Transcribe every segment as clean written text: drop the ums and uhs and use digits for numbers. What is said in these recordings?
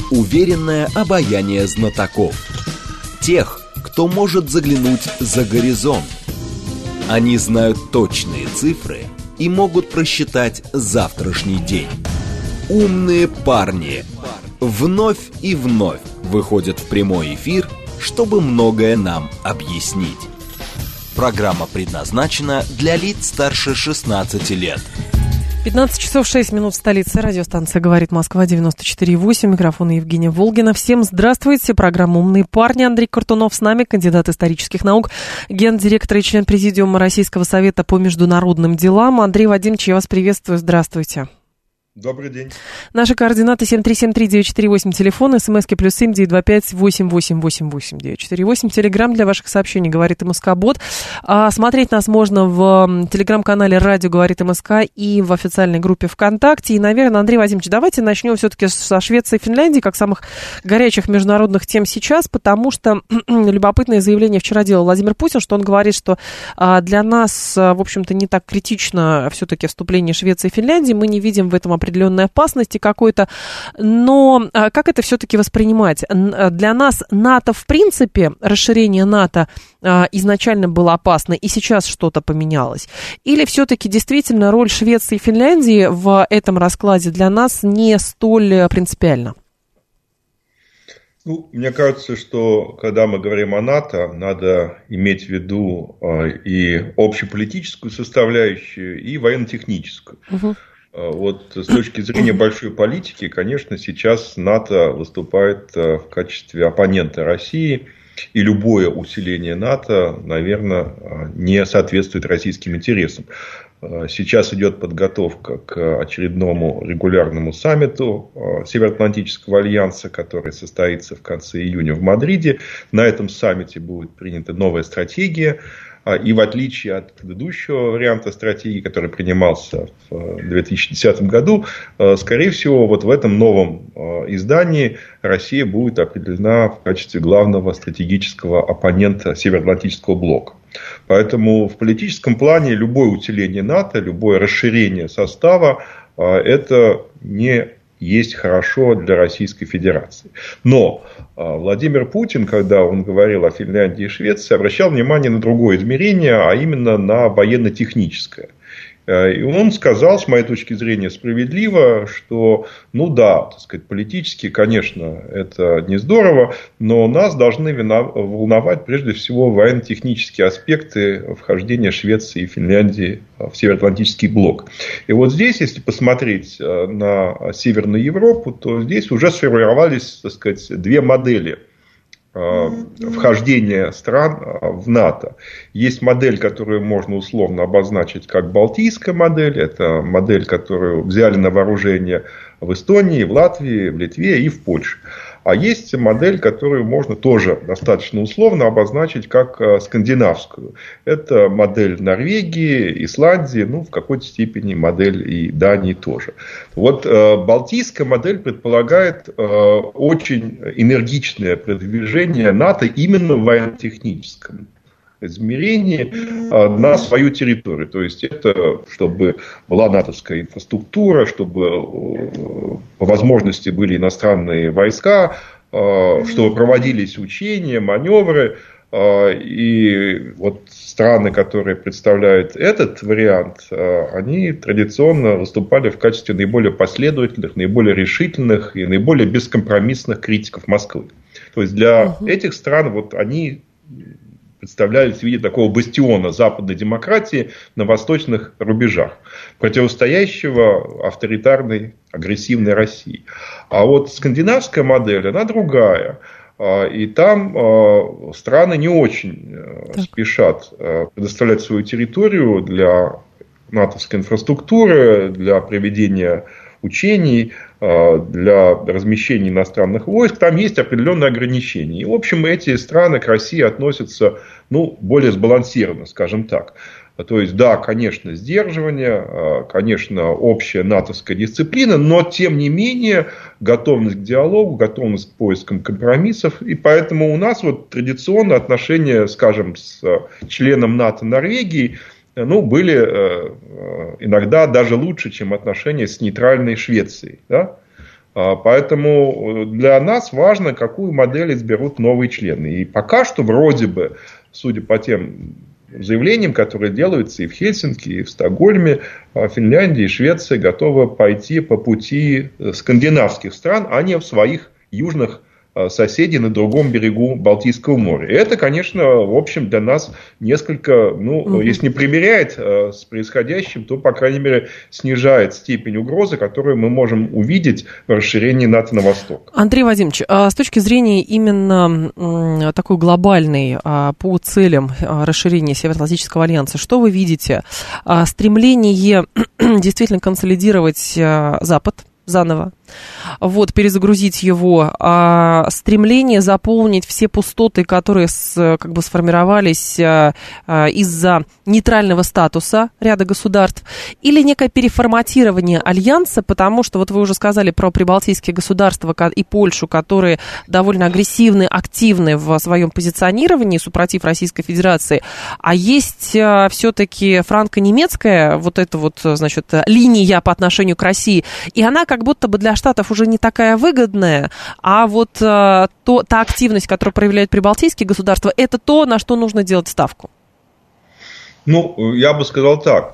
уверенное обаяние знатоков. Тех, кто может заглянуть за горизонт. Они знают точные цифры и могут просчитать завтрашний день. Умные парни вновь и вновь выходят в прямой эфир, чтобы многое нам объяснить. Программа предназначена для лиц старше 16 лет. 15 часов 6 минут в столице. Радиостанция «Говорит Москва», 94,8. Микрофон Евгения Волгина. Всем здравствуйте. Программа «Умные парни». Андрей Картунов с нами, кандидат исторических наук, гендиректор и член Президиума Российского совета по международным делам. Андрей Вадимович, я вас приветствую. Здравствуйте. Добрый день. Наши координаты 7373948, телефон, смски +7 925 8888 948, телеграм для ваших сообщений «Говорит МСК-бот». Смотреть нас можно в телеграм-канале «Радио говорит МСК» и в официальной группе ВКонтакте. И, наверное, Андрей Вадимович, давайте начнем все-таки со Швеции и Финляндии, как самых горячих международных тем сейчас, потому что любопытное заявление вчера делал Владимир Путин, что он говорит, что для нас, в общем-то, не так критично все-таки вступление Швеции и Финляндии, мы не видим в этом определенной опасности какой-то, но как это все-таки воспринимать? Для нас НАТО, в принципе, расширение НАТО изначально было опасно, и сейчас что-то поменялось? Или все-таки действительно роль Швеции и Финляндии в этом раскладе для нас не столь принципиальна? Мне кажется, что когда мы говорим о НАТО, надо иметь в виду и общеполитическую составляющую, и военно-техническую. Угу. Вот с точки зрения большой политики, конечно, сейчас НАТО выступает в качестве оппонента России, и любое усиление НАТО, наверное, не соответствует российским интересам. Сейчас идет подготовка к очередному регулярному саммиту Североатлантического альянса, который состоится в конце июня в Мадриде. На этом саммите будет принята новая стратегия. И в отличие от предыдущего варианта стратегии, который принимался в 2010 году, скорее всего, вот в этом новом издании Россия будет определена в качестве главного стратегического оппонента Североатлантического блока. Поэтому в политическом плане любое усиление НАТО, любое расширение состава – это не есть хорошо для Российской Федерации. Но Владимир Путин, когда он говорил о Финляндии и Швеции, обращал внимание на другое измерение, а именно на военно-техническое. И он сказал, с моей точки зрения, справедливо, что, так сказать, политически, конечно, это не здорово, но нас должны волновать прежде всего военно-технические аспекты вхождения Швеции и Финляндии в Североатлантический блок. И вот здесь, если посмотреть на Северную Европу, то здесь уже сформировались, так сказать, две модели вхождения стран в НАТО. Есть модель, которую можно условно обозначить как балтийская модель. Это модель, которую взяли на вооружение в Эстонии, в Латвии, в Литве и в Польше. А есть модель, которую можно тоже достаточно условно обозначить как скандинавскую. Это модель Норвегии, Исландии, в какой-то степени модель и Дании тоже. Вот балтийская модель предполагает очень энергичное продвижение НАТО именно в военно-техническом измерении на свою территорию. То есть, это чтобы была натовская инфраструктура, чтобы по возможности были иностранные войска, чтобы проводились учения, маневры. И вот страны, которые представляют этот вариант, они традиционно выступали в качестве наиболее последовательных, наиболее решительных и наиболее бескомпромиссных критиков Москвы. То есть, для этих стран вот они представлялись в виде такого бастиона западной демократии на восточных рубежах, противостоящего авторитарной, агрессивной России. А вот скандинавская модель, она другая. И там страны не очень спешат предоставлять свою территорию для натовской инфраструктуры, для проведения учений, для размещения иностранных войск. Там есть определенные ограничения. И, в общем, эти страны к России относятся более сбалансированно, скажем так. То есть, да, конечно, сдерживание, конечно, общая натовская дисциплина, но, тем не менее, готовность к диалогу, готовность к поискам компромиссов. И поэтому у нас вот традиционно отношения, скажем, с членом НАТО Норвегии, были иногда даже лучше, чем отношения с нейтральной Швецией. Да? Поэтому для нас важно, какую модель изберут новые члены. И пока что вроде бы, судя по тем заявлениям, которые делаются и в Хельсинки, и в Стокгольме, Финляндия и Швеция готовы пойти по пути скандинавских стран, а не в своих южных соседей на другом берегу Балтийского моря. И это, конечно, в общем, для нас несколько, если не примиряет с происходящим, то, по крайней мере, снижает степень угрозы, которую мы можем увидеть в расширении НАТО на восток. Андрей Вадимович, с точки зрения именно такой глобальной по целям расширения Североатлантического альянса, что вы видите? Стремление действительно консолидировать Запад заново, перезагрузить его, стремление заполнить все пустоты, которые сформировались из-за нейтрального статуса ряда государств, или некое переформатирование альянса, потому что, вы уже сказали про прибалтийские государства и Польшу, которые довольно агрессивны, активны в своем позиционировании, супротив Российской Федерации, а есть все-таки франко-немецкая линия по отношению к России, и она как будто бы для Штатов уже не такая выгодная, а та активность, которую проявляют прибалтийские государства, это то, на что нужно делать ставку. Я бы сказал так.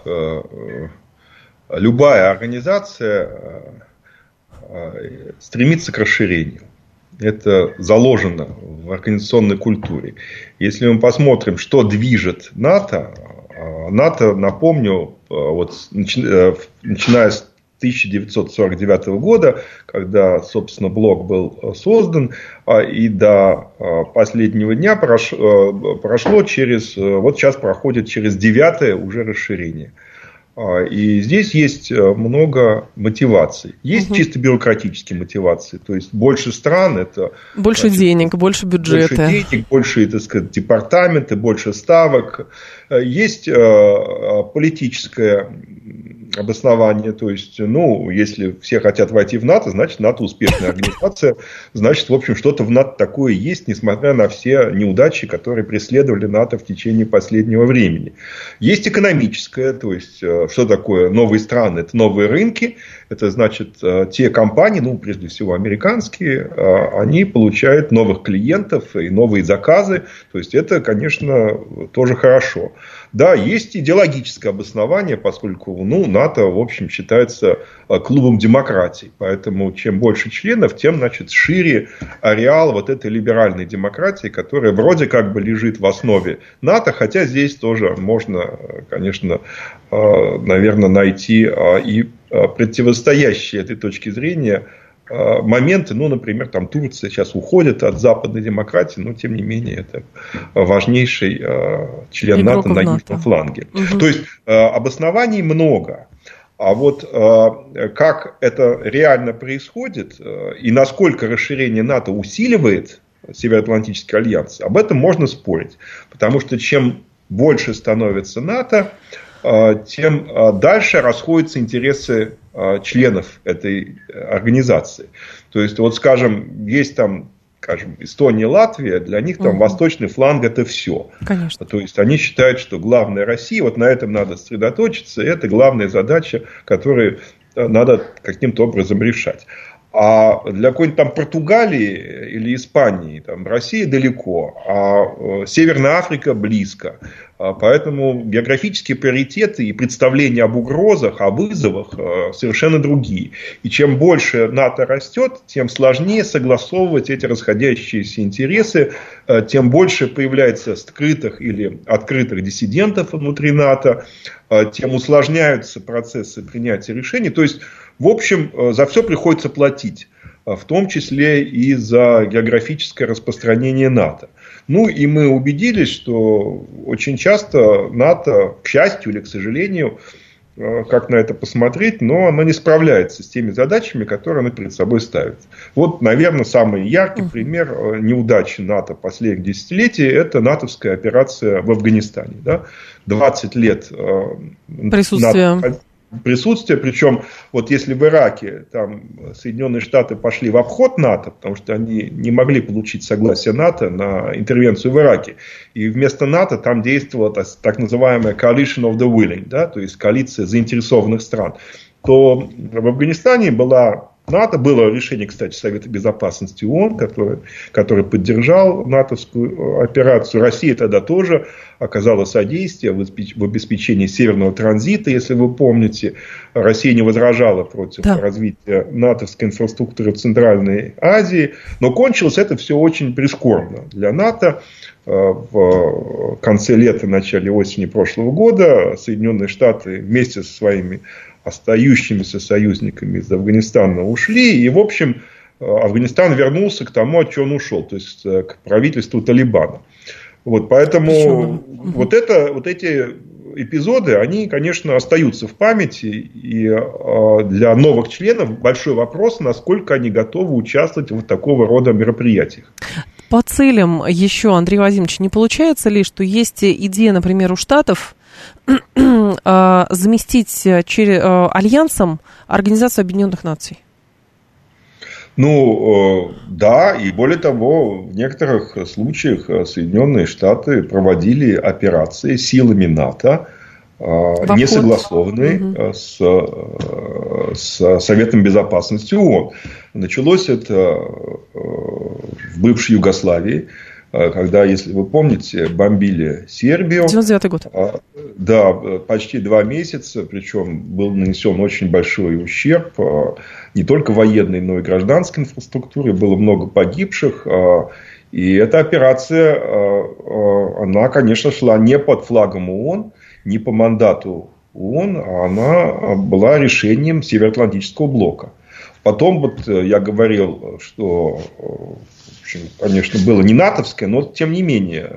Любая организация стремится к расширению. Это заложено в организационной культуре. Если мы посмотрим, что движет НАТО, напомню, начиная с 1949 года, когда, собственно, блок был создан, и до последнего дня прошло сейчас проходит через 9-е уже расширение. И здесь есть много мотиваций. Есть чисто бюрократические мотивации. То есть больше стран, это больше денег, больше бюджета. Больше денег, больше, департаменты, больше ставок. Есть политическое обоснование. То есть, если все хотят войти в НАТО, значит, НАТО успешная организация. Значит, в общем, что-то в НАТО такое есть, несмотря на все неудачи, которые преследовали НАТО в течение последнего времени. Есть экономическое, то есть, что такое новые страны? Это новые рынки. Это значит, те компании, прежде всего американские, они получают новых клиентов и новые заказы. То есть, это, конечно, тоже хорошо. Да, есть идеологическое обоснование, поскольку НАТО, в общем, считается клубом демократий. Поэтому, чем больше членов, тем, шире ареал этой либеральной демократии, которая вроде как бы лежит в основе НАТО. Хотя здесь тоже можно, конечно, наверное, найти и противостоящие этой точки зрения моменты, например, Турция сейчас уходит от западной демократии, но, тем не менее, это важнейший член НАТО на южном фланге. То есть, обоснований много. А как это реально происходит и насколько расширение НАТО усиливает Североатлантический альянс, об этом можно спорить. Потому что чем больше становится НАТО, тем дальше расходятся интересы членов этой организации. То есть, скажем, есть Эстония, Латвия, для них восточный фланг – это все. Конечно. То есть, они считают, что главная Россия, на этом надо сосредоточиться, и это главная задача, которую надо каким-то образом решать. А для какой-нибудь Португалии или Испании Россия далеко, а Северная Африка близко. Поэтому географические приоритеты и представления об угрозах, о вызовах совершенно другие. И чем больше НАТО растет, тем сложнее согласовывать эти расходящиеся интересы, тем больше появляется скрытых или открытых диссидентов внутри НАТО, тем усложняются процессы принятия решений. То есть, в общем, за все приходится платить, в том числе и за географическое распространение НАТО. И мы убедились, что очень часто НАТО, к счастью или к сожалению, как на это посмотреть, но она не справляется с теми задачами, которые она перед собой ставит. Наверное, самый яркий пример неудачи НАТО последних десятилетий – это натовская операция в Афганистане. 20 лет присутствие, причем если в Ираке Соединенные Штаты пошли в обход НАТО, потому что они не могли получить согласие НАТО на интервенцию в Ираке, и вместо НАТО там действовала так называемая coalition of the willing, то есть коалиция заинтересованных стран, то в Афганистане была НАТО. Было решение, кстати, Совета Безопасности ООН, который поддержал натовскую операцию. Россия тогда тоже оказала содействие в обеспечении северного транзита. Если вы помните, Россия не возражала против развития натовской инфраструктуры в Центральной Азии. Но кончилось это все очень прискорбно для НАТО. В конце лета, начале осени прошлого года Соединенные Штаты вместе со своими остающимися союзниками из Афганистана ушли. И, в общем, Афганистан вернулся к тому, от чего он ушел. То есть, к правительству Талибана. Вот, поэтому вот эти эпизоды, они, конечно, остаются в памяти. И для новых членов большой вопрос, насколько они готовы участвовать в такого рода мероприятиях. По целям еще, Андрей Вадимович, не получается ли, что есть идея, например, у Штатов заместить альянсом Организацию Объединенных Наций? Ну, да, и более того, в некоторых случаях Соединенные Штаты проводили операции силами НАТО, не согласованные с Советом Безопасности ООН. Началось это в бывшей Югославии, когда, если вы помните, бомбили Сербию. 99-й год. Да, почти 2 месяца, причем был нанесен очень большой ущерб не только военной, но и гражданской инфраструктуре. Было много погибших. И эта операция, она, конечно, шла не под флагом ООН, не по мандату ООН, а она была решением Североатлантического блока. Потом, вот я говорил, что, в общем, конечно, было не натовское, но тем не менее,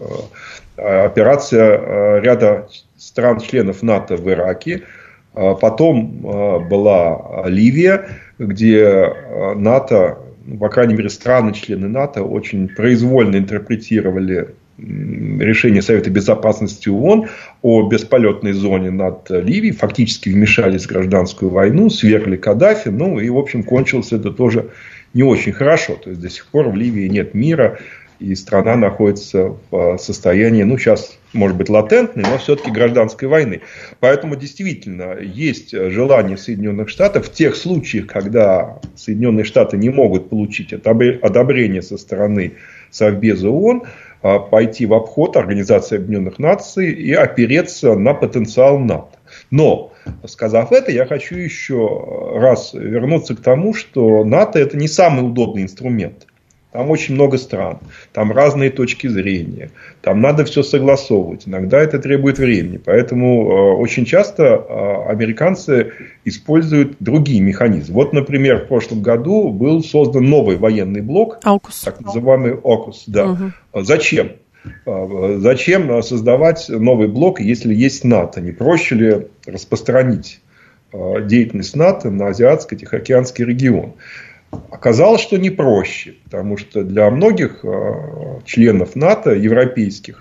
операция ряда стран-членов НАТО в Ираке. Потом была Ливия, где НАТО, по крайней мере, страны-члены НАТО очень произвольно интерпретировали решение Совета Безопасности ООН о бесполетной зоне над Ливией, фактически вмешались в гражданскую войну, свергли Каддафи, ну и, в общем, кончилось это тоже не очень хорошо. То есть, до сих пор в Ливии нет мира, и страна находится в состоянии, ну, сейчас, может быть, латентной, но все-таки гражданской войны. Поэтому, действительно, есть желание Соединенных Штатов в тех случаях, когда Соединенные Штаты не могут получить одобрение со стороны Совбеза ООН, пойти в обход Организации Объединенных Наций и опереться на потенциал НАТО. Но, сказав это, я хочу еще раз вернуться к тому, что НАТО – это не самый удобный инструмент. Там очень много стран, там разные точки зрения, там надо все согласовывать, иногда это требует времени. Поэтому очень часто американцы используют другие механизмы. Вот, например, в прошлом году был создан новый военный блок, AUKUS. Так называемый AUKUS. Да. Зачем? Зачем создавать новый блок, если есть НАТО? Не проще ли распространить деятельность НАТО на Азиатско-Тихоокеанский регион? Оказалось, что не проще, потому что для многих членов НАТО, европейских,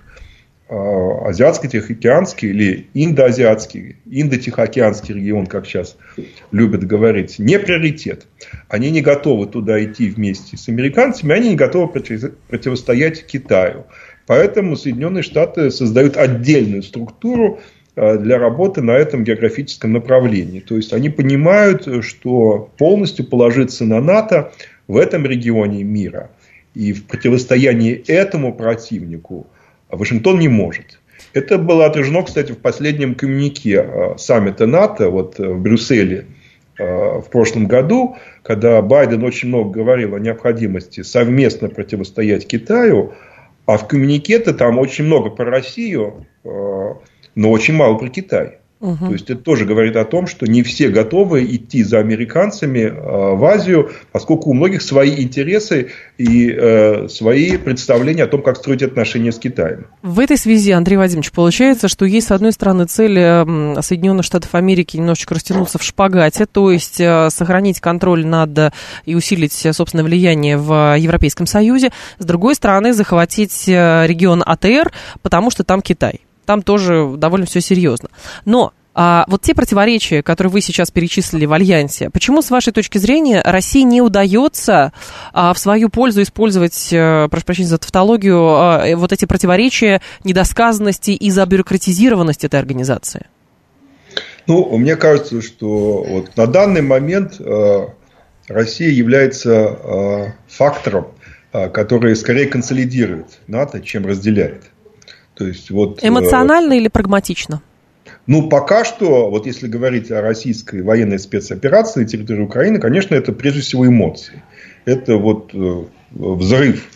Азиатско-Тихоокеанский или Индоазиатский, Индо-Тихоокеанский регион, как сейчас любят говорить, не приоритет. Они не готовы туда идти вместе с американцами, они не готовы противостоять Китаю. Поэтому Соединенные Штаты создают отдельную структуру для работы на этом географическом направлении. То есть, они понимают, что полностью положиться на НАТО в этом регионе мира и в противостоянии этому противнику Вашингтон не может. Это было отражено, кстати, в последнем коммюнике саммита НАТО вот в Брюсселе в прошлом году, когда Байден очень много говорил о необходимости совместно противостоять Китаю, а в коммюнике-то там очень много про Россию, но очень мало про Китай. То есть, это тоже говорит о том, что не все готовы идти за американцами в Азию, поскольку у многих свои интересы и свои представления о том, как строить отношения с Китаем. В этой связи, Андрей Вадимович, получается, что есть, с одной стороны, цель Соединенных Штатов Америки немножечко растянуться в шпагате, то есть сохранить контроль над и усилить собственное влияние в Европейском Союзе, с другой стороны, захватить регион АТР, потому что там Китай. Там тоже довольно все серьезно. Но вот те противоречия, которые вы сейчас перечислили в Альянсе, почему, с вашей точки зрения, России не удается в свою пользу использовать, прошу прощения за тавтологию, вот эти противоречия, недосказанности и забюрократизированность этой организации? Ну, мне кажется, что вот на данный момент Россия является фактором, который скорее консолидирует НАТО, чем разделяет. То есть, эмоционально или прагматично? Пока что, если говорить о российской военной спецоперации на территории Украины, конечно, это прежде всего эмоции. Это взрыв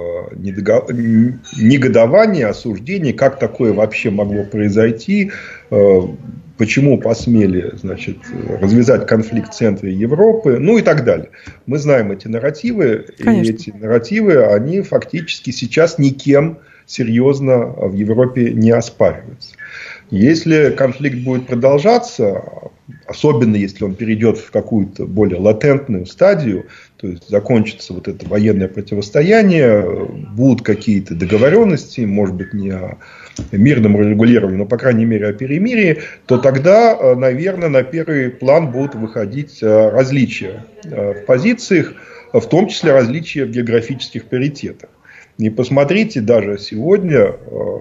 негодования, осуждения, как такое вообще могло произойти, почему посмели, развязать конфликт в центре Европы, и так далее. Мы знаем эти нарративы, конечно. И эти нарративы, они фактически сейчас никем серьезно в Европе не оспариваются. Если конфликт будет продолжаться, особенно если он перейдет в какую-то более латентную стадию, то есть закончится это военное противостояние, будут какие-то договоренности, может быть, не о мирном регулировании, но, по крайней мере, о перемирии, то тогда, наверное, на первый план будут выходить различия в позициях, в том числе различия в географических приоритетах. И посмотрите, даже сегодня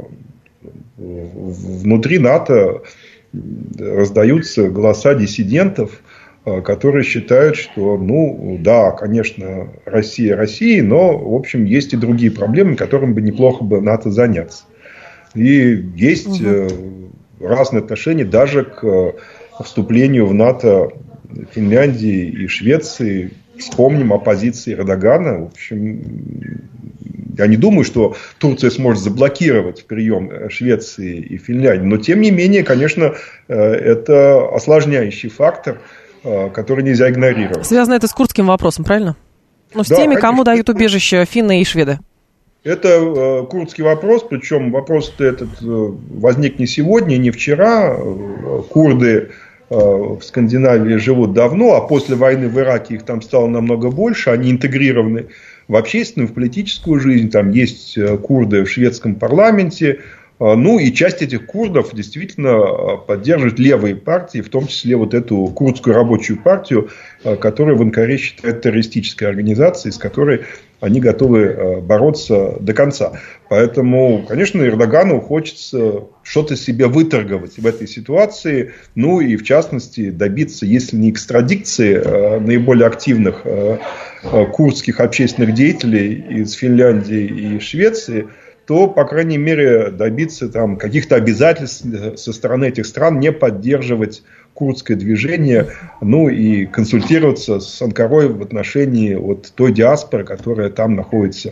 внутри НАТО раздаются голоса диссидентов, которые считают, что, да, конечно, Россия Россия, но, в общем, есть и другие проблемы, которыми бы неплохо НАТО заняться. И есть разные отношения даже к вступлению в НАТО Финляндии и Швеции. Вспомним о позиции Эрдогана. В общем, я не думаю, что Турция сможет заблокировать прием Швеции и Финляндии. Но, тем не менее, конечно, это осложняющий фактор, который нельзя игнорировать. Связано это с курдским вопросом, правильно? С да, теми, конечно. кому дают убежище финны и шведы. Это курдский вопрос, причем вопрос-то этот возник не сегодня, не вчера. Курды в Скандинавии живут давно, а после войны в Ираке их там стало намного больше. Они интегрированы в общественную, в политическую жизнь. Там есть курды в шведском парламенте. И часть этих курдов действительно поддерживает левые партии, в том числе эту курдскую рабочую партию, которую в Анкаре считают террористической организацией, с которой они готовы бороться до конца. Поэтому, конечно, Эрдогану хочется что-то себе выторговать в этой ситуации, и в частности добиться, если не экстрадикции наиболее активных курдских общественных деятелей из Финляндии и Швеции, то, по крайней мере, добиться каких-то обязательств со стороны этих стран не поддерживать курдское движение, и консультироваться с Анкарой в отношении той диаспоры, которая там находится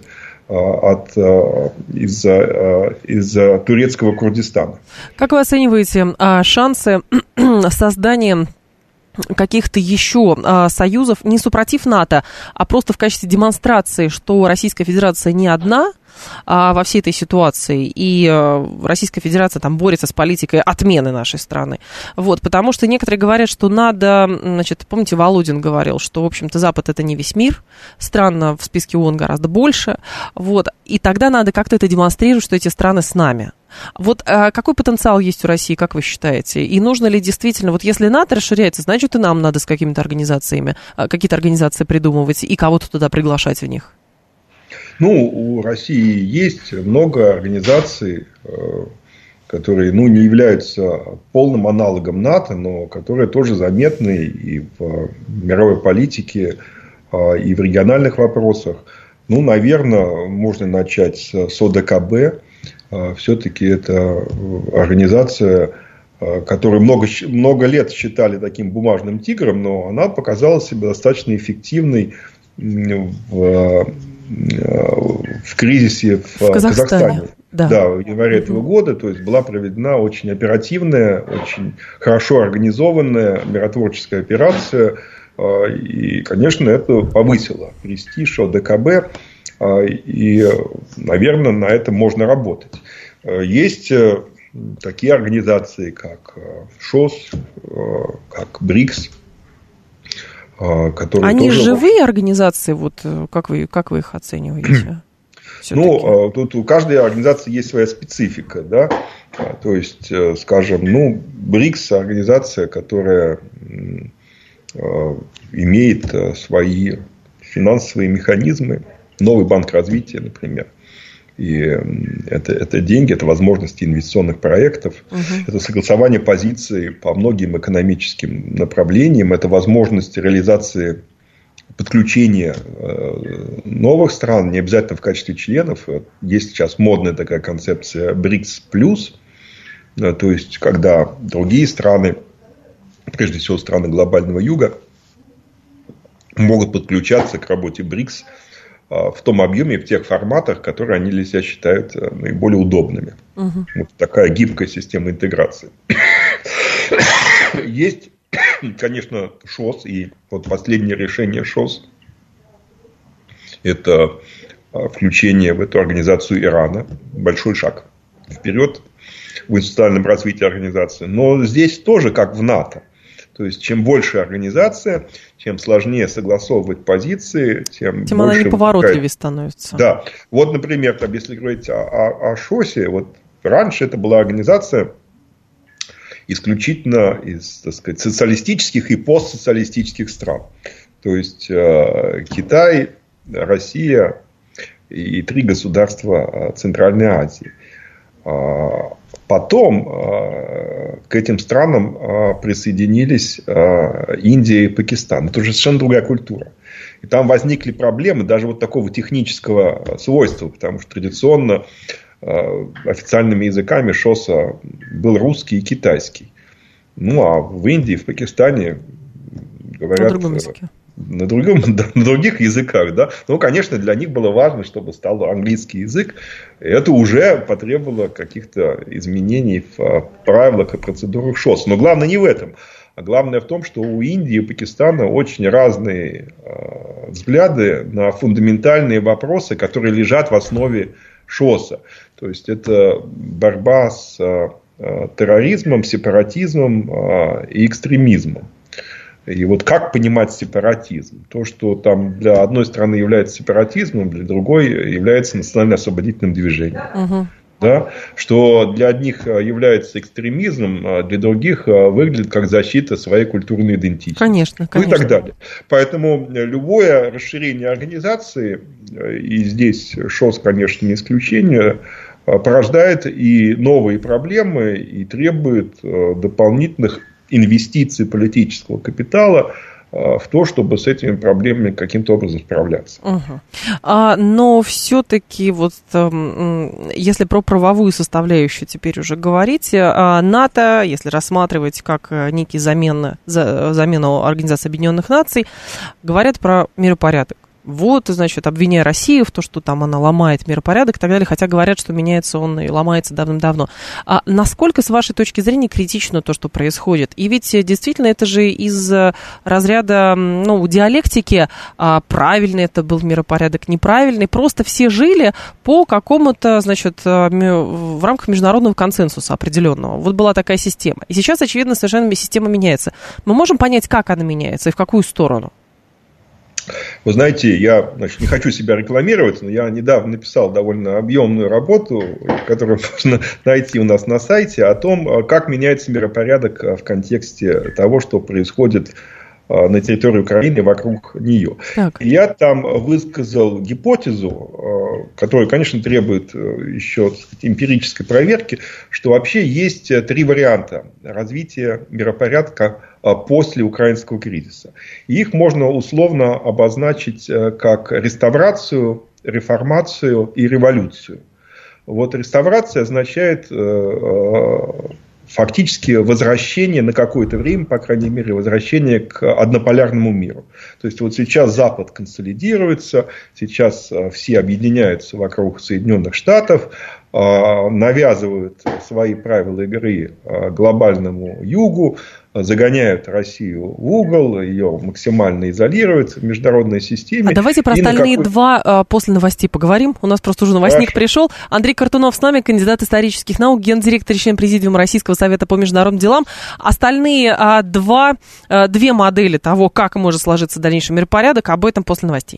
из турецкого Курдистана. Как вы оцениваете шансы создания каких-то еще союзов, не супротив НАТО, а просто в качестве демонстрации, что Российская Федерация не одна во всей этой ситуации, и Российская Федерация борется с политикой отмены нашей страны. Потому что некоторые говорят, что надо, помните, Володин говорил, что, в общем-то, Запад это не весь мир, стран в списке ООН гораздо больше, и тогда надо как-то это демонстрировать, что эти страны с нами. Какой потенциал есть у России, как вы считаете? И нужно ли действительно, если НАТО расширяется, значит, и нам надо с какими-то организациями, какие-то организации придумывать и кого-то туда приглашать в них? У России есть много организаций, которые не являются полным аналогом НАТО, но которые тоже заметны и в мировой политике, и в региональных вопросах. Наверное, можно начать с ОДКБ. Все-таки это организация, которую много лет считали таким бумажным тигром, но она показала себя достаточно эффективной в кризисе в Казахстане. Да, в январе этого года. То есть была проведена очень оперативная, очень хорошо организованная миротворческая операция. И, конечно, это повысило престиж ОДКБ. И, наверное, на этом можно работать. Есть такие организации, как ШОС, как БРИКС, которые они тоже... живые организации, как вы их оцениваете? Тут у каждой организации есть своя специфика, да. То есть, скажем, БРИКС организация, которая имеет свои финансовые механизмы, новый банк развития, например. И это деньги, это возможности инвестиционных проектов, это согласование позиций по многим экономическим направлениям, это возможность реализации подключение новых стран, не обязательно в качестве членов. Есть сейчас модная такая концепция БРИКС+, то есть, когда другие страны, прежде всего страны глобального юга, могут подключаться к работе БРИКС в том объеме и в тех форматах, которые они для себя считают наиболее удобными. Угу. Вот такая гибкая система интеграции. Есть, конечно, ШОС, и вот последнее решение ШОС – это включение в эту организацию Ирана. Большой шаг вперед в институциональном развитии организации. Но здесь тоже как в НАТО. То есть, чем больше организация, чем сложнее согласовывать позиции, тем больше она неповоротливее становится. Да. Вот, например, если говорить о ШОСе, вот раньше это была организация исключительно из, так сказать, социалистических и постсоциалистических стран. То есть, Китай, Россия и 3 государства Центральной Азии. Потом к этим странам присоединились Индия и Пакистан. Это уже совершенно другая культура. И там возникли проблемы даже вот такого технического свойства. Потому что традиционно официальными языками ШОСа был русский и китайский. Ну, а в Индии, в Пакистане говорят на другом языке. На других языках, да. Но, конечно, для них было важно, чтобы стал английский язык. И это уже потребовало каких-то изменений в правилах и процедурах ШОС. Но главное не в этом. А главное в том, что у Индии и Пакистана очень разные взгляды на фундаментальные вопросы, которые лежат в основе ШОСа. То есть, это борьба с терроризмом, сепаратизмом и экстремизмом. И вот как понимать сепаратизм? То, что там для одной страны является сепаратизмом, для другой является национально-освободительным движением. Угу. Да? Что для одних является экстремизмом, для других выглядит как защита своей культурной идентичности. Конечно, конечно. И так далее. Поэтому любое расширение организации, и здесь ШОС, конечно, не исключение, порождает и новые проблемы, и требует дополнительных инвестиций политического капитала в то, чтобы с этими проблемами каким-то образом справляться. Угу. Но все-таки, вот, если про правовую составляющую теперь уже говорить, НАТО, если рассматривать как некий замену Организации Объединенных Наций, говорят про миропорядок. Вот, значит, обвиняя Россию в том, что там она ломает миропорядок и так далее, хотя говорят, что меняется он и ломается давным-давно. А насколько, с вашей точки зрения, критично то, что происходит? И ведь действительно это же из разряда, диалектики, правильный это был миропорядок, неправильный, просто все жили по какому-то, значит, в рамках международного консенсуса определенного. Вот была такая система. И сейчас, очевидно, совершенно система меняется. Мы можем понять, как она меняется и в какую сторону? Вы знаете, я не хочу себя рекламировать, но я недавно написал довольно объемную работу, которую можно найти у нас на сайте, о том, как меняется миропорядок в контексте того, что происходит на территории Украины вокруг нее. Так. Я там высказал гипотезу, которая, конечно, требует еще, так сказать, эмпирической проверки, что вообще есть 3 варианта развития миропорядка после украинского кризиса. И их можно условно обозначить как реставрацию, реформацию и революцию. Вот реставрация означает фактически возвращение на какое-то время, по крайней мере, возвращение к однополярному миру. То есть, вот сейчас Запад консолидируется, сейчас все объединяются вокруг Соединенных Штатов, навязывают свои правила игры глобальному югу, загоняют Россию в угол, ее максимально изолируют в международной системе. А давайте про остальные 2 после новостей поговорим. У нас просто уже новостник пришел. Андрей Картунов с нами, кандидат исторических наук, гендиректор и член Президиума Российского совета по международным делам. Остальные 2 модели того, как может сложиться дальнейший миропорядок, об этом после новостей.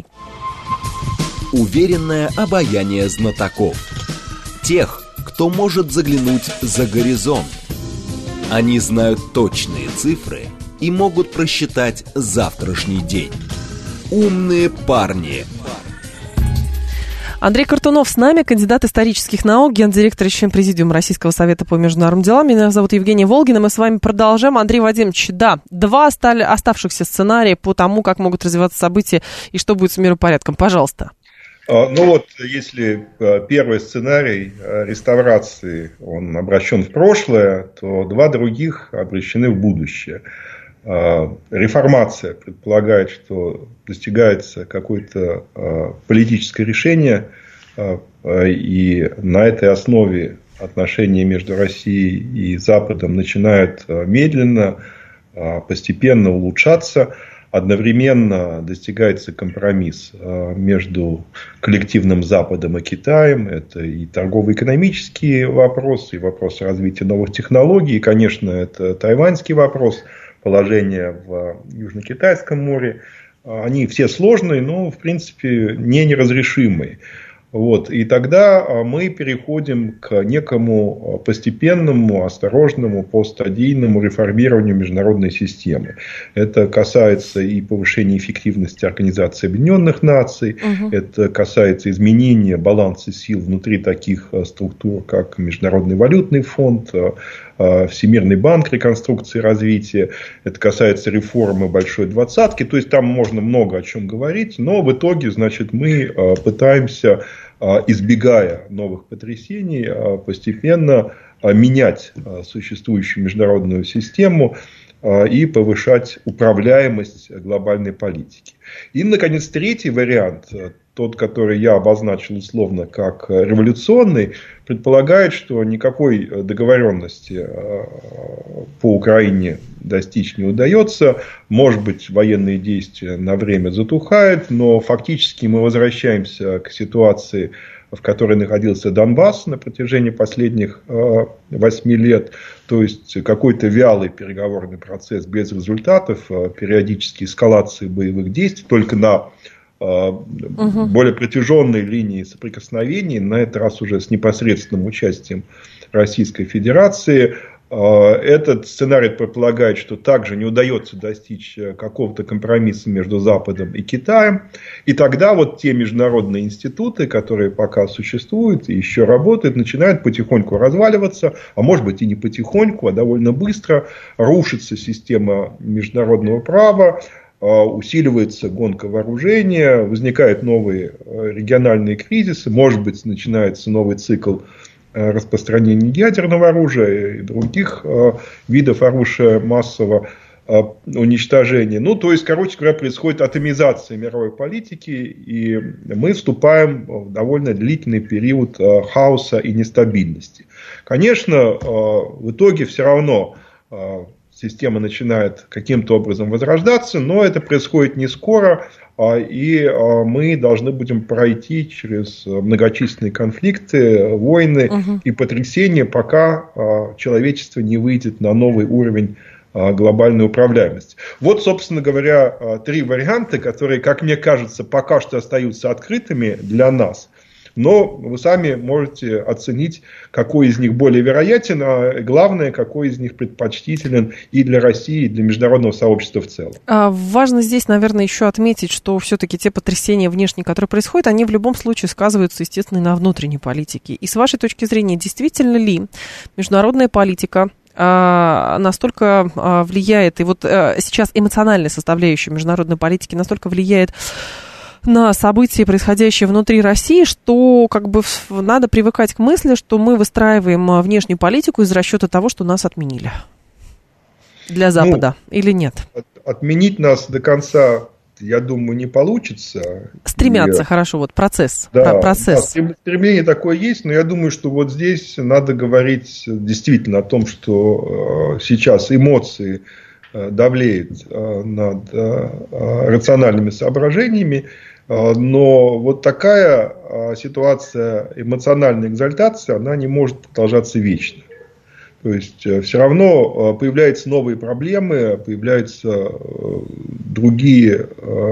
Уверенное обаяние знатоков. Тех, кто может заглянуть за горизонт. Они знают точные цифры и могут просчитать завтрашний день. Умные парни. Андрей Картунов с нами, кандидат исторических наук, гендиректор и член Президиума Российского совета по международным делам. Меня зовут Евгения Волгина. Мы с вами продолжаем. Андрей Вадимович, да, 2 оставшихся сценария по тому, как могут развиваться события и что будет с миропорядком. Пожалуйста. Ну вот, если первый сценарий реставрации, он обращен в прошлое, то 2 других обращены в будущее. Реформация предполагает, что достигается какое-то политическое решение, и на этой основе отношения между Россией и Западом начинают медленно, постепенно улучшаться. Одновременно достигается компромисс между коллективным Западом и Китаем. Это и торгово-экономические вопросы, и вопросы развития новых технологий, и, конечно, это тайваньский вопрос, положение в Южно-Китайском море. Они все сложные, но, в принципе, не неразрешимые. Вот. И тогда мы переходим к некому постепенному, осторожному, постстадийному реформированию международной системы. Это касается и повышения эффективности Организации Объединенных Наций, это касается изменения баланса сил внутри таких структур, как Международный валютный фонд, Всемирный банк реконструкции и развития. Это касается реформы Большой двадцатки. То есть, там можно много о чем говорить. Но в итоге, значит, мы пытаемся, избегая новых потрясений, постепенно менять существующую международную систему и повышать управляемость глобальной политики. И, наконец, третий вариант, тот, который я обозначил условно как революционный, предполагает, что никакой договоренности по Украине достичь не удается. Может быть, военные действия на время затухают, но фактически мы возвращаемся к ситуации, в которой находился Донбасс на протяжении последних 8 лет. То есть, какой-то вялый переговорный процесс без результатов, периодические эскалации боевых действий, только на более протяженной линии соприкосновений, на этот раз уже с непосредственным участием Российской Федерации. Этот сценарий предполагает, что также не удается достичь какого-то компромисса между Западом и Китаем. И тогда вот те международные институты, которые пока существуют и еще работают, начинают потихоньку разваливаться, а может быть и не потихоньку, а довольно быстро. Рушится система международного права, усиливается гонка вооружения, возникают новые региональные кризисы, может быть, начинается новый цикл распространения ядерного оружия и других видов оружия массового уничтожения. Ну, то есть, короче говоря, происходит атомизация мировой политики, и мы вступаем в довольно длительный период хаоса и нестабильности. Конечно, в итоге все равно система начинает каким-то образом возрождаться, но это происходит не скоро, и мы должны будем пройти через многочисленные конфликты, войны и потрясения, пока человечество не выйдет на новый уровень глобальной управляемости. Вот, собственно говоря, 3 варианта, которые, как мне кажется, пока что остаются открытыми для нас. Но вы сами можете оценить, какой из них более вероятен, а главное, какой из них предпочтителен и для России, и для международного сообщества в целом. Важно здесь, наверное, еще отметить, что все-таки те потрясения внешние, которые происходят, они в любом случае сказываются, естественно, и на внутренней политике. И с вашей точки зрения, действительно ли международная политика настолько влияет, и вот сейчас эмоциональная составляющая международной политики настолько влияет на события, происходящие внутри России, что как бы надо привыкать к мысли, что мы выстраиваем внешнюю политику из расчета того, что нас отменили для Запада, или нет? Отменить нас до конца, я думаю, не получится. Стремятся, хорошо, вот процесс. Да, процесс. Да, стремление такое есть, но я думаю, что вот здесь надо говорить действительно о том, что сейчас эмоции давлеют над рациональными соображениями, но вот такая ситуация эмоциональной экзальтации, она не может продолжаться вечно. То есть, все равно появляются новые проблемы, появляются другие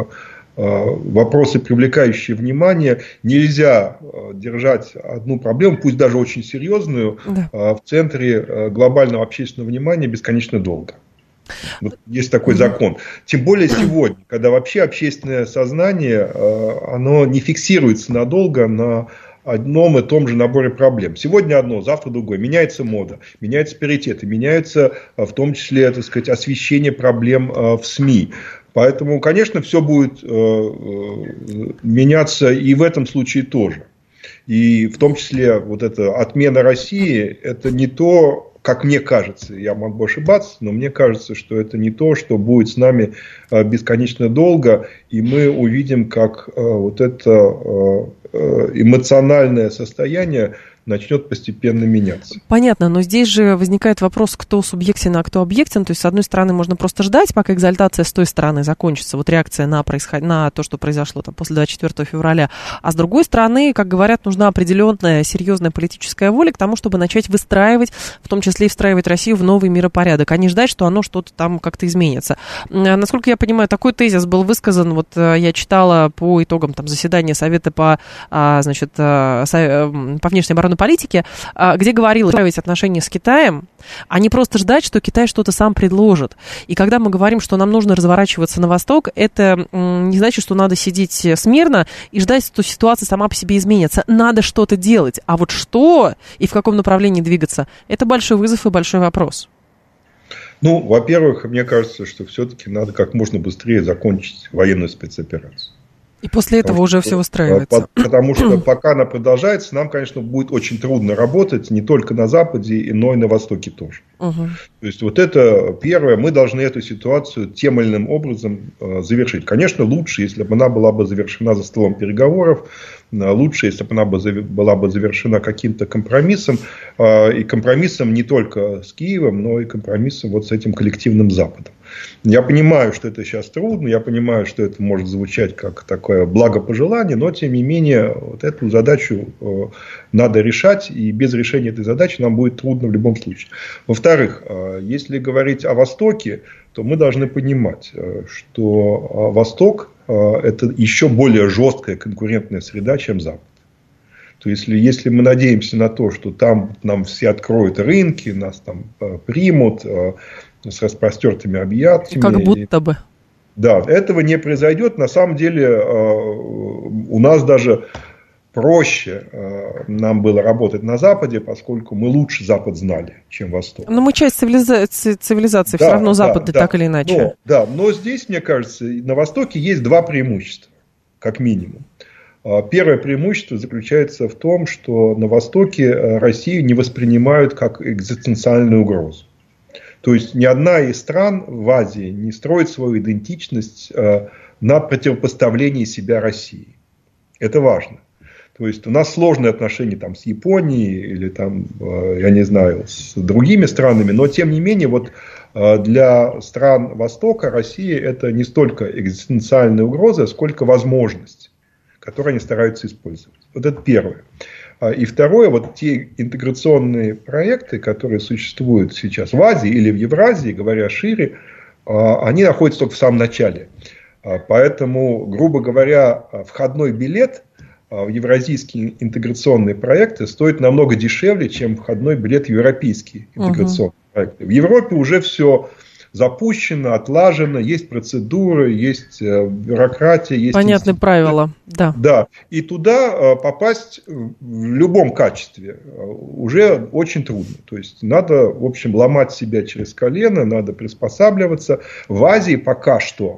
вопросы, привлекающие внимание. Нельзя держать одну проблему, пусть даже очень серьезную, в центре глобального общественного внимания бесконечно долго. Вот есть такой закон. Тем более сегодня, когда вообще общественное сознание, оно не фиксируется надолго на одном и том же наборе проблем. Сегодня одно, завтра другое. Меняется мода, меняются приоритеты, меняется в том числе, так сказать, освещение проблем в СМИ. Поэтому, конечно, все будет меняться и в этом случае тоже. И в том числе вот эта отмена России, это не то, как мне кажется, я могу ошибаться, но мне кажется, что это не то, что будет с нами бесконечно долго, и мы увидим, как вот это эмоциональное состояние начнет постепенно меняться. Понятно, но здесь же возникает вопрос, кто субъектен, а кто объектен. То есть, с одной стороны, можно просто ждать, пока экзальтация с той стороны закончится, вот реакция на то, что произошло там, после 24 февраля. А с другой стороны, как говорят, нужна определенная серьезная политическая воля к тому, чтобы начать выстраивать, в том числе и встраивать Россию в новый миропорядок, а не ждать, что оно что-то там как-то изменится. Насколько я понимаю, такой тезис был высказан, вот я читала по итогам там, заседания Совета по внешней оборонной политики, где говорилось, строить отношения с Китаем, а не просто ждать, что Китай что-то сам предложит. И когда мы говорим, что нам нужно разворачиваться на восток, это не значит, что надо сидеть смирно и ждать, что ситуация сама по себе изменится. Надо что-то делать. А вот что и в каком направлении двигаться, это большой вызов и большой вопрос. Ну, во-первых, мне кажется, что все-таки надо как можно быстрее закончить военную спецоперацию. И после этого уже все выстраивается. Потому что пока она продолжается, нам, конечно, будет очень трудно работать не только на Западе, но и на Востоке тоже. То есть, вот это первое, мы должны эту ситуацию тем или иным образом завершить. Конечно, лучше, если бы она была бы завершена за столом переговоров, лучше, если бы она была бы завершена каким-то компромиссом, и компромиссом не только с Киевом, но и компромиссом вот с этим коллективным Западом. Я понимаю, что это сейчас трудно, я понимаю, что это может звучать как такое благопожелание, но тем не менее вот эту задачу надо решать, и без решения этой задачи нам будет трудно в любом случае. Во-вторых, если говорить о Востоке, то мы должны понимать, что Восток – это еще более жесткая конкурентная среда, чем Запад. То есть, если мы надеемся на то, что там нам все откроют рынки, нас там примут с распростертыми объятиями. Как будто бы. Да, этого не произойдет. На самом деле у нас даже проще нам было работать на Западе, поскольку мы лучше Запад знали, чем Восток. Но мы часть цивилизации, все равно Запад так или иначе. Но здесь, мне кажется, на Востоке есть два преимущества, как минимум. Первое преимущество заключается в том, что на Востоке Россию не воспринимают как экзистенциальную угрозу. То есть, ни одна из стран в Азии не строит свою идентичность на противопоставлении себя России. Это важно. То есть, у нас сложные отношения там, с Японией или, там, я не знаю, с другими странами, но, тем не менее, вот, для стран Востока Россия – это не столько экзистенциальная угроза, сколько возможность, которую они стараются использовать. Вот это первое. И второе, вот те интеграционные проекты, которые существуют сейчас в Азии или в Евразии, говоря шире, они находятся только в самом начале. Поэтому, грубо говоря, входной билет в евразийские интеграционные проекты стоит намного дешевле, чем входной билет в европейские интеграционные проекты. В Европе уже все запущено, отлажено, есть процедуры, есть бюрократия, есть понятные правила, да. Да, и туда попасть в любом качестве уже очень трудно. То есть, надо, в общем, ломать себя через колено, надо приспосабливаться. В Азии пока что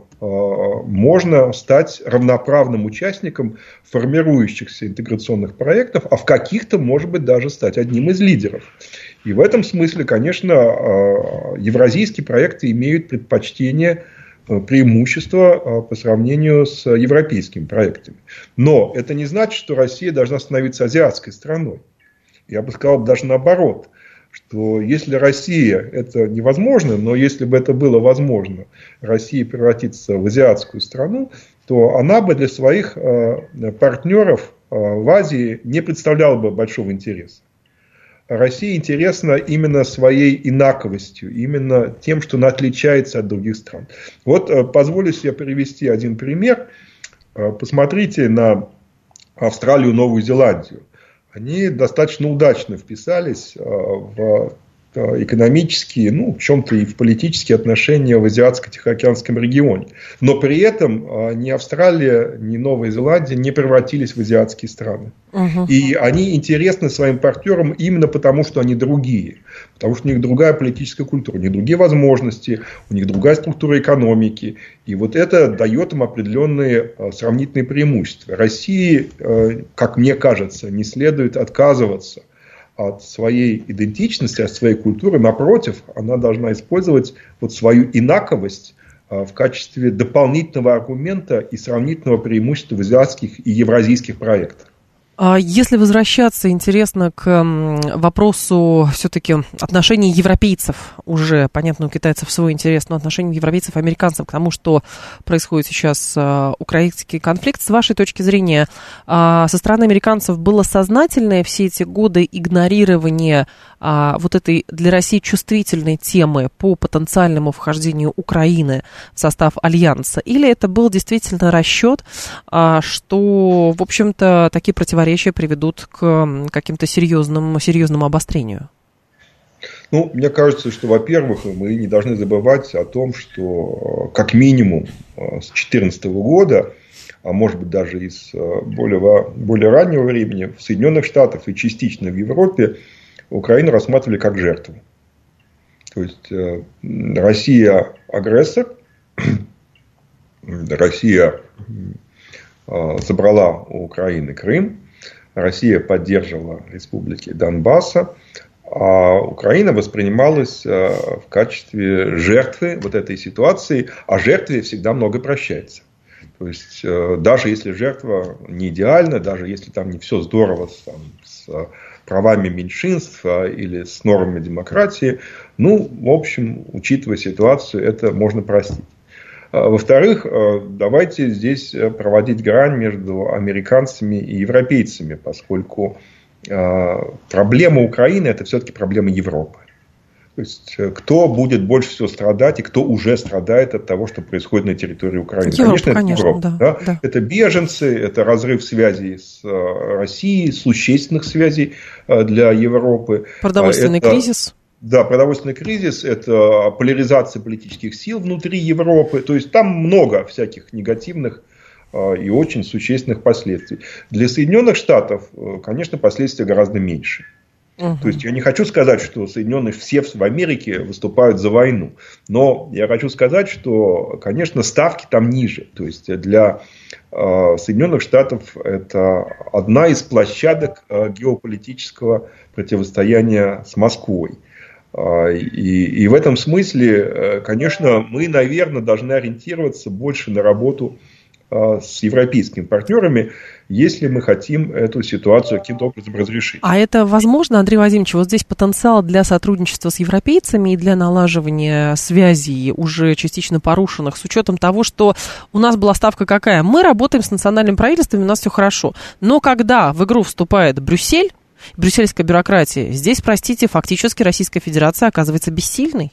можно стать равноправным участником формирующихся интеграционных проектов, а в каких-то, может быть, даже стать одним из лидеров. И в этом смысле, конечно, евразийские проекты имеют предпочтение, преимущество по сравнению с европейскими проектами. Но это не значит, что Россия должна становиться азиатской страной. Я бы сказал даже наоборот, что если Россия, это невозможно, но если бы это было возможно, Россия превратится в азиатскую страну, то она бы для своих партнеров в Азии не представляла бы большого интереса. Россия интересна именно своей инаковостью, именно тем, что она отличается от других стран. Вот позволю себе привести один пример. Посмотрите на Австралию, Новую Зеландию. Они достаточно удачно вписались в экономические, в чем-то и в политические отношения в Азиатско-Тихоокеанском регионе. Но при этом ни Австралия, ни Новая Зеландия не превратились в азиатские страны. И они интересны своим партнерам именно потому, что они другие. Потому что у них другая политическая культура, у них другие возможности, у них другая структура экономики. И вот это дает им определенные сравнительные преимущества. России, как мне кажется, не следует отказываться от своей идентичности, от своей культуры. Напротив, она должна использовать свою инаковость в качестве дополнительного аргумента и сравнительного преимущества в азиатских и евразийских проектах. Если возвращаться, интересно, к вопросу все-таки отношений европейцев, уже, понятно, у китайцев свой интерес, но отношений европейцев и американцев к тому, что происходит сейчас украинский конфликт, с вашей точки зрения, со стороны американцев было сознательное все эти годы игнорирование вот этой для России чувствительной темы по потенциальному вхождению Украины в состав Альянса, или это был действительно расчет, что, в общем-то, такие противоречия приведут к каким-то серьезному обострению? Мне кажется, что, во-первых, мы не должны забывать о том, что как минимум с 2014 года, а может быть даже из более раннего времени, в Соединенных Штатах и частично в Европе Украину рассматривали как жертву. То есть Россия агрессор, Россия забрала у Украины Крым, Россия поддерживала республики Донбасса, а Украина воспринималась в качестве жертвы вот этой ситуации, а жертве всегда много прощается. То есть, даже если жертва не идеальна, даже если там не все здорово с правами меньшинств или с нормами демократии, в общем, учитывая ситуацию, это можно простить. Во-вторых, давайте здесь проводить грань между американцами и европейцами, поскольку проблема Украины – это все-таки проблема Европы. То есть, кто будет больше всего страдать и кто уже страдает от того, что происходит на территории Украины? Конечно, это Европа. Да. Это беженцы, это разрыв связей с Россией, существенных связей для Европы. Продовольственный кризис. Да, продовольственный кризис, это поляризация политических сил внутри Европы. То есть, там много всяких негативных и очень существенных последствий. Для Соединенных Штатов, конечно, последствия гораздо меньше. То есть, я не хочу сказать, что Соединенные все в Америке выступают за войну. Но я хочу сказать, что, конечно, ставки там ниже. То есть, для Соединенных Штатов это одна из площадок геополитического противостояния с Москвой. И в этом смысле, конечно, мы, наверное, должны ориентироваться больше на работу с европейскими партнерами, если мы хотим эту ситуацию каким-то образом разрешить. А это возможно, Андрей Вадимович? Вот здесь потенциал для сотрудничества с европейцами и для налаживания связей, уже частично порушенных, с учетом того, что у нас была ставка какая? Мы работаем с национальным правительством, у нас все хорошо. Но когда в игру вступает Брюссель, брюссельская бюрократия, здесь, простите, фактически Российская Федерация оказывается бессильной?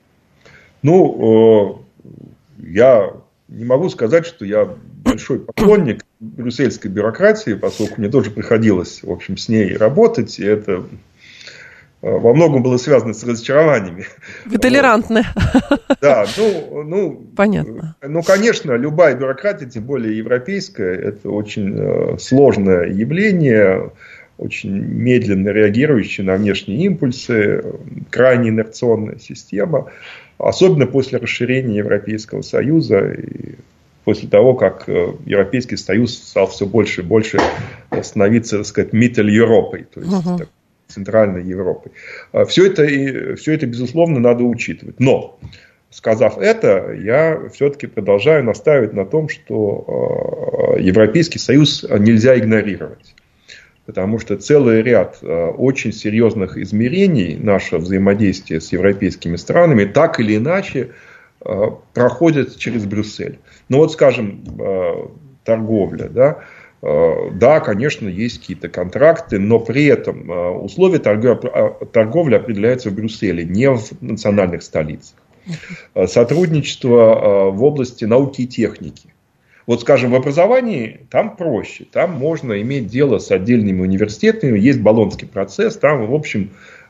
Я не могу сказать, что я большой поклонник брюссельской бюрократии, поскольку мне тоже приходилось, в общем, с ней работать, и это во многом было связано с разочарованиями. Вы толерантны. Да, понятно. Конечно, любая бюрократия, тем более европейская, это очень сложное явление, очень медленно реагирующая на внешние импульсы, крайне инерционная система, особенно после расширения Европейского Союза и после того, как Европейский Союз стал все больше и больше становиться, так сказать, Mitteleuropai, то есть центральной Европой. Все это, безусловно, надо учитывать. Но, сказав это, я все-таки продолжаю настаивать на том, что Европейский Союз нельзя игнорировать. Потому что целый ряд очень серьезных измерений нашего взаимодействия с европейскими странами так или иначе проходят через Брюссель. Скажем, торговля. Да, конечно, есть какие-то контракты, но при этом условия торговли определяются в Брюсселе, не в национальных столицах. Сотрудничество в области науки и техники. Скажем, в образовании там проще. Там можно иметь дело с отдельными университетами. Есть Болонский процесс. Там, в общем,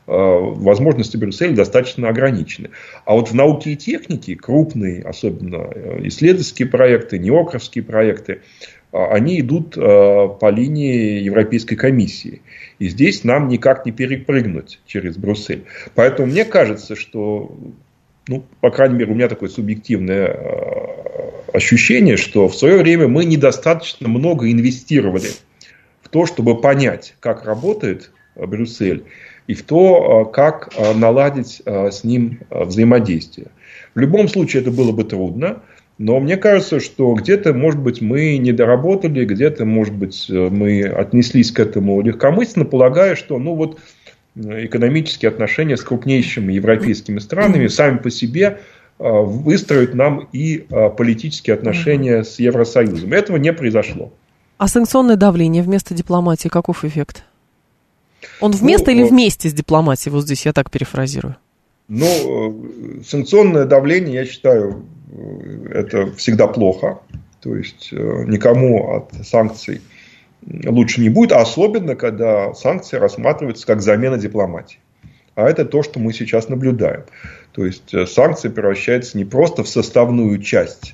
возможности Брюсселя достаточно ограничены. А вот в науке и технике крупные, особенно исследовательские проекты, неокровские проекты, они идут по линии Европейской комиссии. И здесь нам никак не перепрыгнуть через Брюссель. Поэтому мне кажется, что, по крайней мере, у меня такое субъективное ощущение, что в свое время мы недостаточно много инвестировали в то, чтобы понять, как работает Брюссель, и в то, как наладить с ним взаимодействие. В любом случае это было бы трудно, но мне кажется, что где-то, может быть, мы не доработали, где-то, может быть, мы отнеслись к этому легкомысленно, полагая, что экономические отношения с крупнейшими европейскими странами сами по себе выстроят нам и политические отношения с Евросоюзом. Этого не произошло. А санкционное давление вместо дипломатии, каков эффект? Он вместо или вместе с дипломатией? Вот здесь я так перефразирую. Санкционное давление, я считаю, это всегда плохо. То есть никому от санкций лучше не будет. Особенно, когда санкции рассматриваются как замена дипломатии. А это то, что мы сейчас наблюдаем. То есть санкции превращаются не просто в составную часть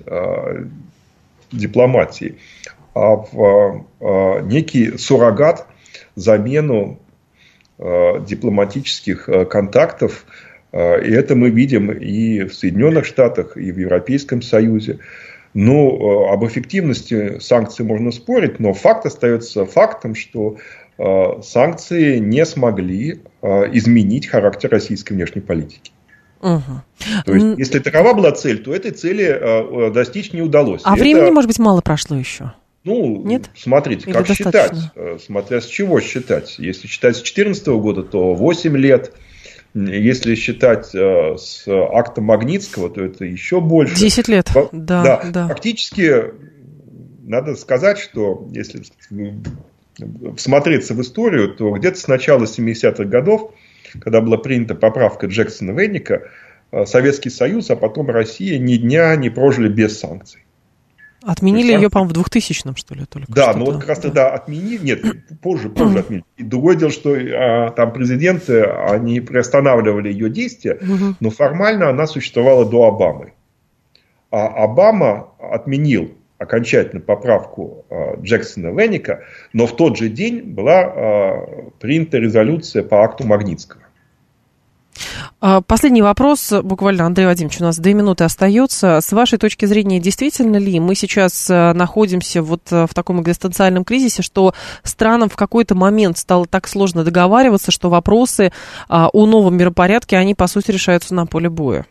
дипломатии, а в некий суррогат, замену дипломатических контактов. И это мы видим и в Соединенных Штатах, и в Европейском Союзе. Об эффективности санкций можно спорить, но факт остается фактом, что санкции не смогли изменить характер российской внешней политики. То есть, если такова была цель, то этой цели достичь не удалось. А времени, может быть, мало прошло еще? Нет? Смотрите, как считать? Смотря с чего считать. Если считать с 2014 года, то 8 лет. Если считать с акта Магнитского, то это еще больше. 10 лет, да. Фактически, надо сказать, что если всмотреться в историю, то где-то с начала 70-х годов, когда была принята поправка Джексона-Веника, Советский Союз, а потом Россия ни дня не прожили без санкций. Отменили ее, по-моему, в 2000-м, что ли, только. Да, но вот как раз тогда отменили, нет, позже отменили. И другое дело, что там президенты, они приостанавливали ее действия, но формально она существовала до Обамы. А Обама отменил окончательно поправку Джексона-Веника, но в тот же день была принята резолюция по акту Магнитского. Последний вопрос, буквально, Андрей Вадимович, у нас 2 минуты остается. С вашей точки зрения, действительно ли мы сейчас находимся вот в таком экзистенциальном кризисе, что странам в какой-то момент стало так сложно договариваться, что вопросы о новом миропорядке, они, по сути, решаются на поле боя?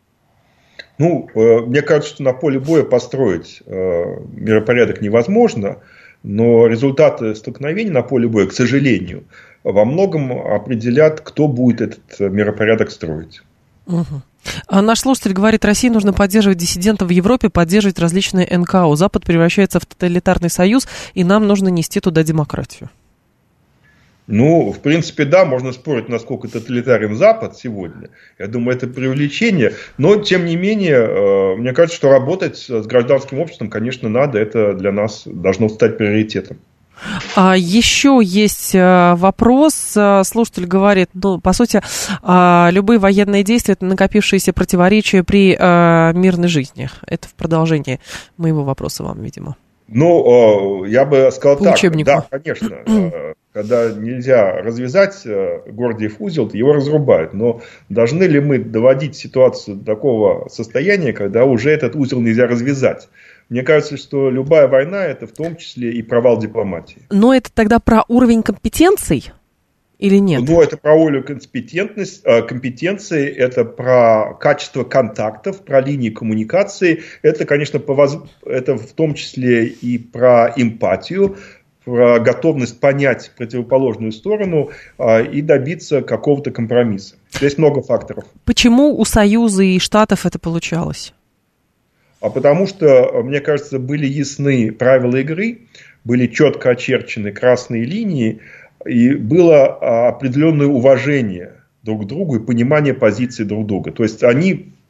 Мне кажется, что на поле боя построить миропорядок невозможно, но результаты столкновений на поле боя, к сожалению, во многом определят, кто будет этот миропорядок строить. Наш слушатель говорит, России нужно поддерживать диссидентов в Европе, поддерживать различные НКО. Запад превращается в тоталитарный союз, и нам нужно нести туда демократию. В принципе, да, можно спорить, насколько тоталитарен Запад сегодня. Я думаю, это преувеличение. Но, тем не менее, мне кажется, что работать с гражданским обществом, конечно, надо. Это для нас должно стать приоритетом. Еще есть вопрос. Слушатель говорит, по сути, любые военные действия – это накопившиеся противоречия при мирной жизни. Это в продолжении моего вопроса вам, видимо. Я бы сказал по так. Учебнику. Да, конечно. Когда нельзя развязать Гордиев узел, его разрубают. Но должны ли мы доводить ситуацию до такого состояния, когда уже этот узел нельзя развязать? Мне кажется, что любая война – это в том числе и провал дипломатии. Но это тогда про уровень компетенций или нет? Это про уровень компетенции, это про качество контактов, про линии коммуникации. Это, конечно, это в том числе и про эмпатию, про готовность понять противоположную сторону и добиться какого-то компромисса. Здесь много факторов. Почему у Союза и Штатов это получалось? Потому что, мне кажется, были ясны правила игры, были четко очерчены красные линии, и было определенное уважение друг к другу и понимание позиции друг друга. То есть они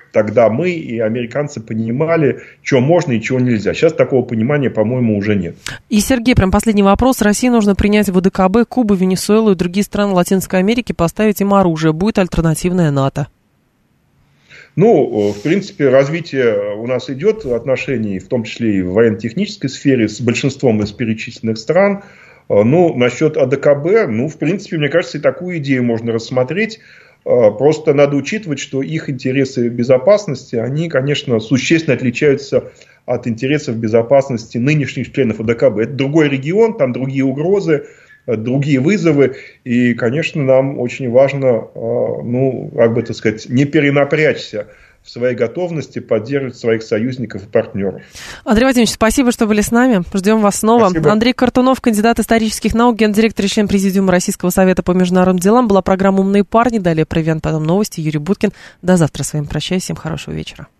тогда мы и американцы понимали, что можно и чего нельзя. Сейчас такого понимания, по-моему, уже нет. И, Сергей, прям последний вопрос. России нужно принять в ОДКБ Кубу, Венесуэлу и другие страны Латинской Америки, поставить им оружие. Будет альтернативная НАТО. Ну, в принципе, развитие у нас идет отношений, в том числе и в военно-технической сфере, с большинством из перечисленных стран. Ну, насчет АДКБ, ну, в принципе, мне кажется, и такую идею можно рассмотреть. Просто надо учитывать, что их интересы безопасности, они, конечно, существенно отличаются от интересов безопасности нынешних членов АДКБ. Это другой регион, там другие угрозы, другие вызовы. И, конечно, нам очень важно, ну, как бы, так сказать, не перенапрячься в своей готовности поддерживать своих союзников и партнеров. Андрей Владимирович, спасибо, что были с нами. Ждем вас снова. Спасибо. Андрей Картунов, кандидат исторических наук, гендиректор и член Президиума Российского совета по международным делам. Была программа «Умные парни». Далее «Провиант», потом новости. Юрий Буткин. До завтра. С вами прощаюсь. Всем хорошего вечера.